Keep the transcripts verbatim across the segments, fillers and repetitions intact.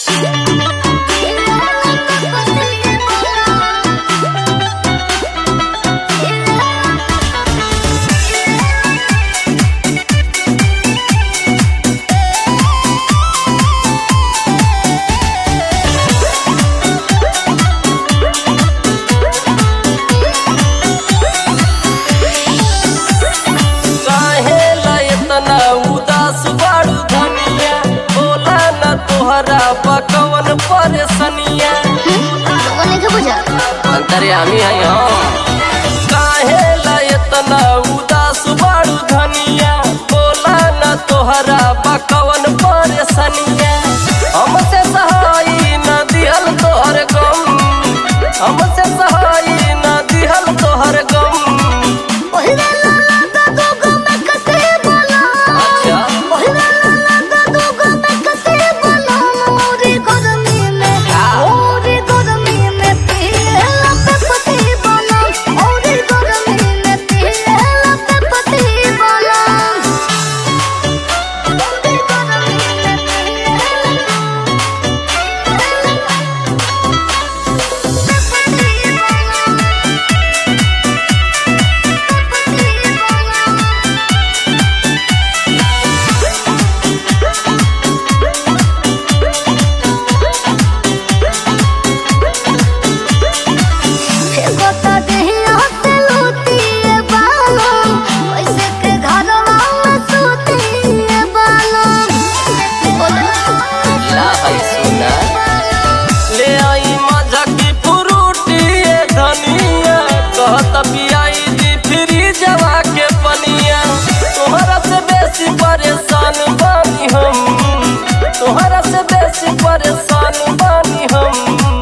पकवन परेशानिया अंतर्यामी है काहे ला इतना उदास बाड़ू धनिया बोला न तोहरा पकवन परेशानिया हमसे सहाई न दिहल तोहर गम हमसे सहाई न दिहल तोहर गम परेशान बानी हम तोहरा से बेसी परेशान बानी हम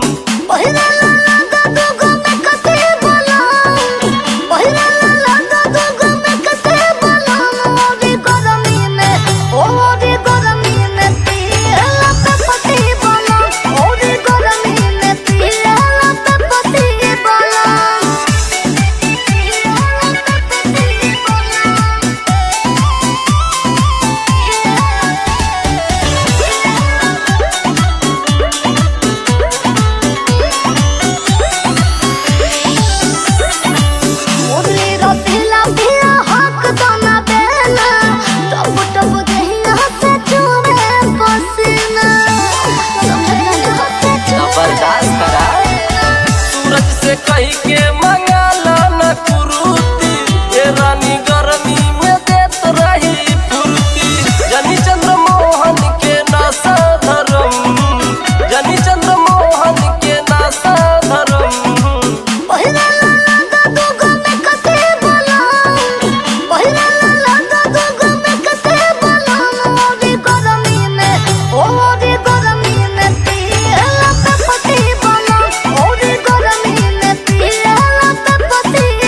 कही के मंगाला न कुरुती ये रानी गर्मी में देत रही फुर्ती जनी चंद्र मोहन के नासा धरम जनी चंद्र मोहन के नासा धरम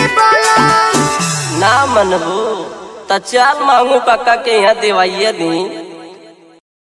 मनबू त चाल मांगू काका के यहाँ देवाइया दी।